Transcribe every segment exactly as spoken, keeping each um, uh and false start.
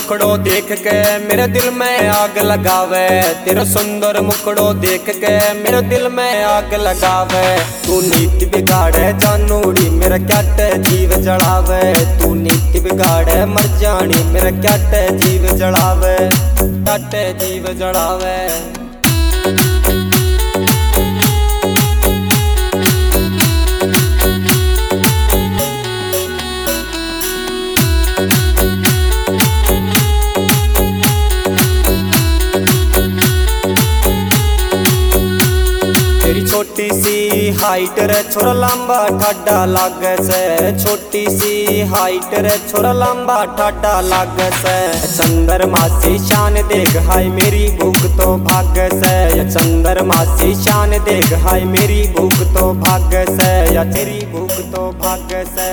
मुखड़ो देख के मेरे दिल में आग लगावे। तेरा सुंदर मुखड़ो देख के मेरे दिल में आग लगावे। तू नीति बिगाड़े जानूड़ी मेरा क्याट जीव जलावे। तू नीति बिगाड़े मर जानी मेरा क्याट जीव जलावे। क्याट जीव जलावे। छोटी सी हाइट रे छोरा लंबा ठाडा लागे से। छोटी सी हाइट रे छोरा लंबा ठाडा लागे से। चंद्रमा सी शान देख हाय मेरी भूख तो भाग से। या चंद्रमा सी शान देख हाय मेरी भूख तो भाग से। या तेरी भूख तो भाग से।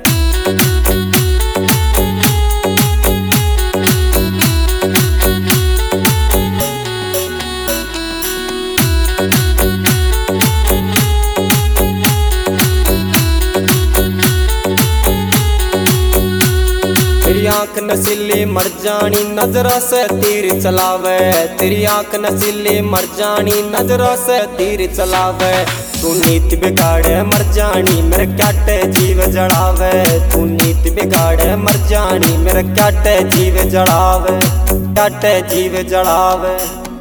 तेरी आंख नसीली मर जानी नजरों से तीर चलावे। तेरी आंख नसीली मर जानी नजरों से तीर चलावे। तू नीति बिगाड़े मर जानी मेरे क्याट जीव जलावे। तू नीति बिगाड़े मर जानी मेरे क्याट जीव जलावे। क्याट जीव जलावे।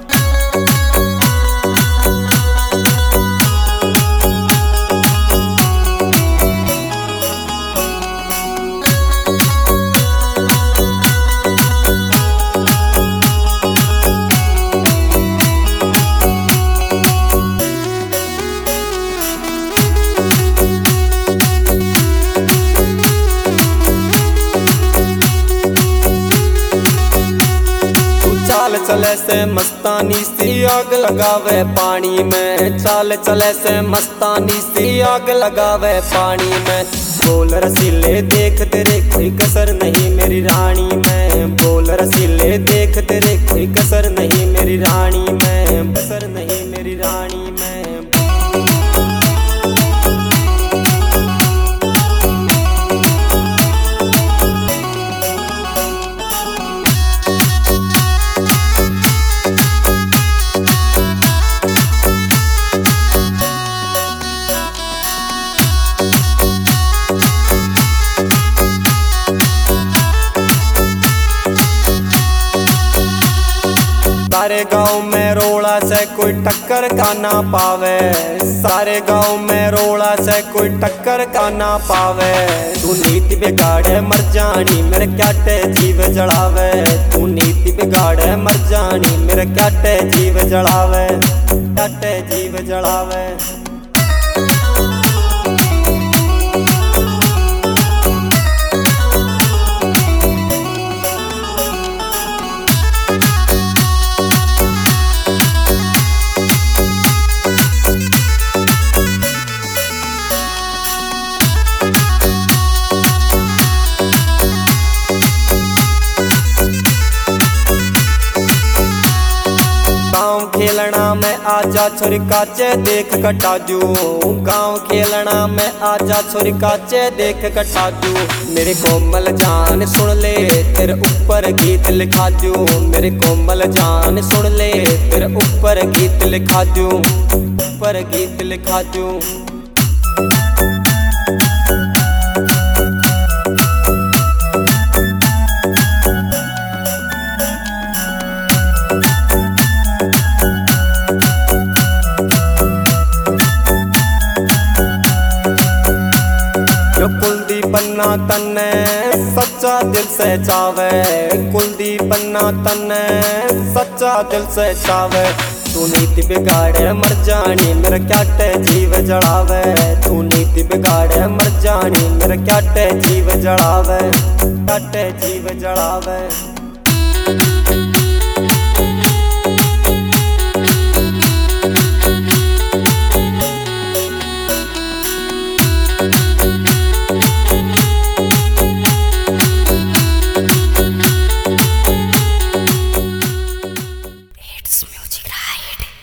चाल चले से मस्तानी सी आग लगावे पानी में। चाल चले से मस्तानी सी आग लगावे पानी में। बोल रसीले देख तेरे कोई कसर नहीं मेरी रानी में। बोल रसीले देख तेरे कोई कसर नहीं मेरी रानी में। कसर नहीं मेरी रानी में। सारे गांव में रोड़ा से कोई टक्कर का ना पावे। सारे गांव में रोड़ा से कोई टक्कर का ना पावे। तू नीति बिगाड़े मर जानी मेरे क्याट जीव जलावे। तू नीति बिगाड़े मर जानी मेरे क्याट जीव जलावे। क्याट जीव जलावे। खेलना में आजा छोरी काचे देख कटाजू। गाँव खेलना में आजा छोरी काचे देख कटाजू। मेरे कोमल जान सुन ले तेरे ऊपर गीत लिखाजू। मेरे कोमल जान सुन ले तेरे ऊपर गीत लिखाजू। ऊपर गीत लिखाजू। कुलदीप अन्ना तन्ने सच्चा दिल से चावे। कुलदीप अन्ना तन्ने सच्चा दिल से चावे। तू नीति बिगाड़े मर जानी मेरा क्याट जीव जलावे। तू नीति बिगाड़े मर जानी मेरा क्याट जीव जलावे। क्याट जीव जलावे।